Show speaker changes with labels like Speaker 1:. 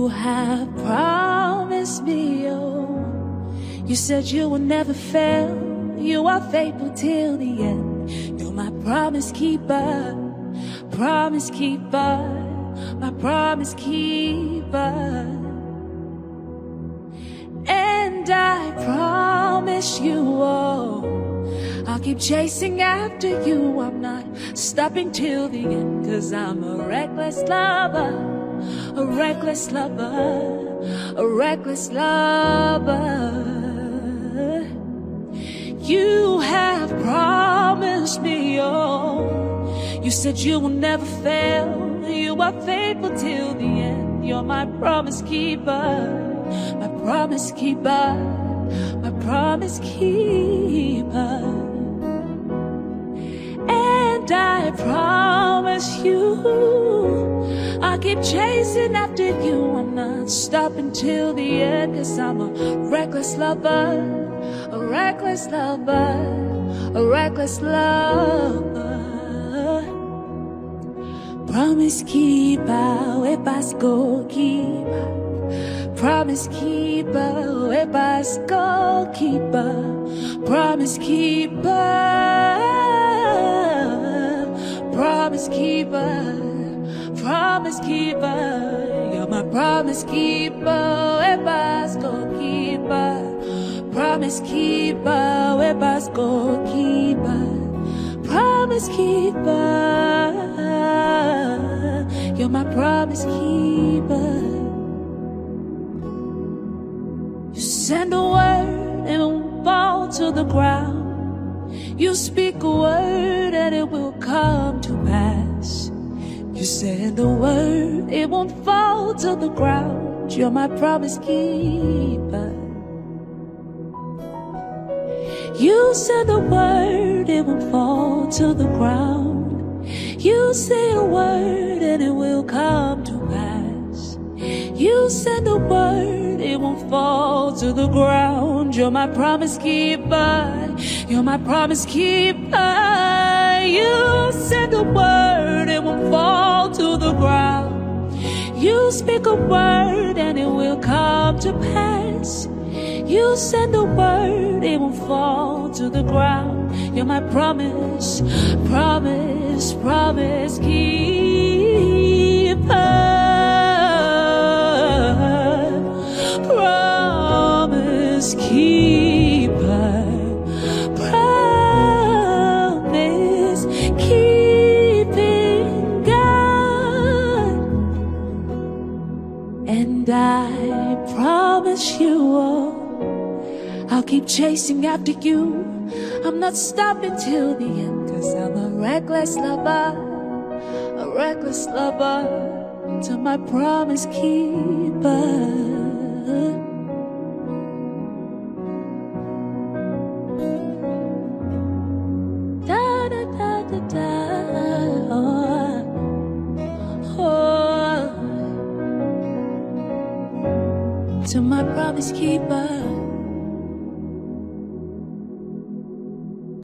Speaker 1: You have promised me, oh, you said you will never fail. You are faithful till the end. You're my promise keeper, promise keeper, my promise keeper. And I promise you, oh, I'll keep chasing after you. I'm not stopping till the end, 'cause I'm a reckless lover, a reckless lover, a reckless lover. You have promised me, oh, you said you will never fail. You are faithful till the end. You're my promise keeper, my promise keeper, my promise keeper. And I promise you, I'll keep chasing after you. I'm not stopping till the end, 'cause I'm a reckless lover, a reckless lover, a reckless lover. Promise keeper, we pass go keeper. Promise keeper, we pass go keeper. Promise keeper, promise keeper, promise keeper. You're my promise keeper, we pass go keeper. Promise keeper, we pass go keeper. Promise keeper, you're my promise keeper. You send a word and it won't fall to the ground. You speak a word and it will come to pass. You send a word, it won't fall to the ground. You're my promise keeper. You said the word, it won't fall to the ground. You say a word and it will come to pass. You said the word, it won't fall to the ground. You're my promise keeper, you're my promise keeper. You said the word, it won't fall to the ground. You speak a word and it will come to pass. You send a word, it won't fall to the ground. You're my promise, promise, promise keeper. Promise keeper. Promise keeping God. And I promise you, oh, I'll keep chasing after you. I'm not stopping till the end, 'cause I'm a reckless lover, a reckless lover, to my promise keeper. Da da da da da, oh, oh. To my promise keeper.